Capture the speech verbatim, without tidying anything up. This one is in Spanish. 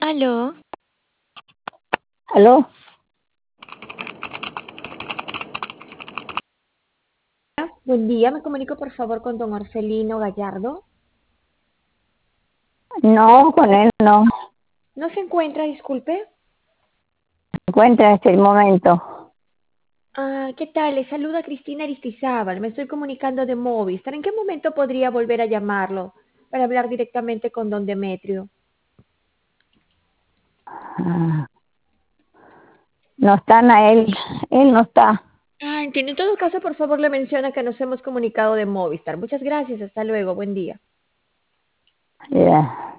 Aló. ¿Aló? Buen día, me comunico por favor con don Orfelino Gallardo. No, con él no ¿No se encuentra, disculpe? se encuentra en este momento. Ah, ¿qué tal? Le saluda Cristina Aristizábal. Me estoy comunicando de Movistar. ¿En qué momento podría volver a llamarlo para hablar directamente con don Demetrio? Ah, no están a él, él no está. Ah, entiendo. En todo caso, por favor, le menciona que nos hemos comunicado de Movistar. Muchas gracias. Hasta luego. Buen día. Ya.